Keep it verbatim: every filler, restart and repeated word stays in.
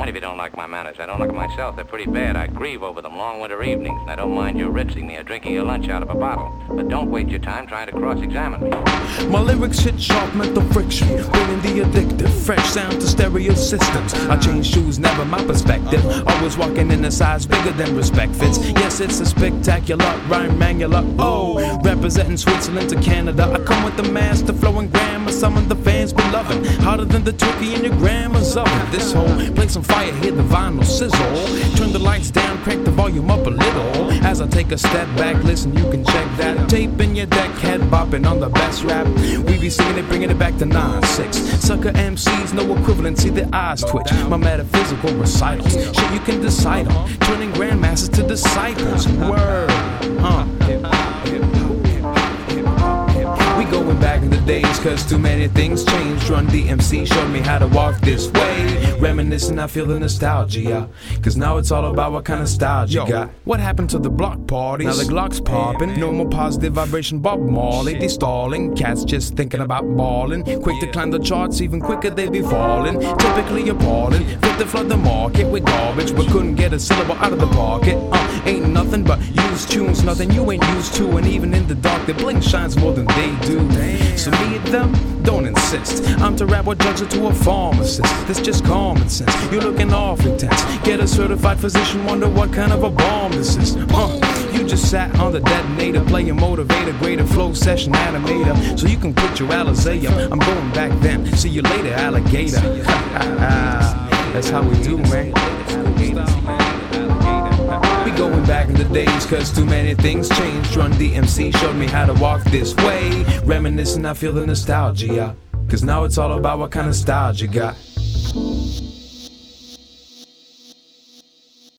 if you don't like my manners. I don't like them myself. They're pretty bad. I grieve over them long winter evenings, and I don't mind you rinsing me or drinking your lunch out of a bottle. But don't waste your time trying to cross-examine me. My lyrics hit sharp, mental friction, bringing the addictive, fresh sound to stereo systems. I change shoes, never my perspective. Always walking in a size bigger than respect fits. Yes, it's a spectacular rhyme manular. Oh, representing Switzerland to Canada. I come with the master flowing grammar. Some of the fans be loving, hotter than the turkey in your grandma's oven. This whole place on fire, hear the vinyl sizzle. Turn the lights down, crank the volume up a little. As I take a step back, listen, you can check that tape in your deck, head bopping on the best rap. We be singing it, bringing it back to nine six. Sucker M Cs, no equivalency, their eyes twitch. My metaphysical recitals, shit you can decide on. Turning grandmasters to disciples. Word, huh? We going back in the days, cause too many things changed. Run D M C showed me how to walk this way. Reminiscing, I feel the nostalgia. Cause now it's all about what kind of style you got. What happened to the block parties? Now the Glock's popping. No more positive vibration, Bob Marley. They stalling, cats just thinking about balling. Quick to climb the charts, even quicker they be falling. Typically appalling, fit to flood the market with garbage, but couldn't get a syllable out of the pocket. Uh, ain't nothing but used tunes, nothing you ain't used to. And even in the dark, the blink shines more than they do. So me and them, don't insist. I'm to rap or judge it to a pharmacist. That's just common sense. You're looking awfully tense. Get a certified physician, wonder what kind of a bomb this is. Uh, you just sat on the detonator, playing motivator, greater flow session animator, so you can put your Alizé up. I'm going back then. See you later, alligator. That's how we do, man. We going back in the days, cause too many things changed. Run D M C showed me how to walk this way. Reminiscing, I feel the nostalgia. Cause now it's all about what kind of style you got.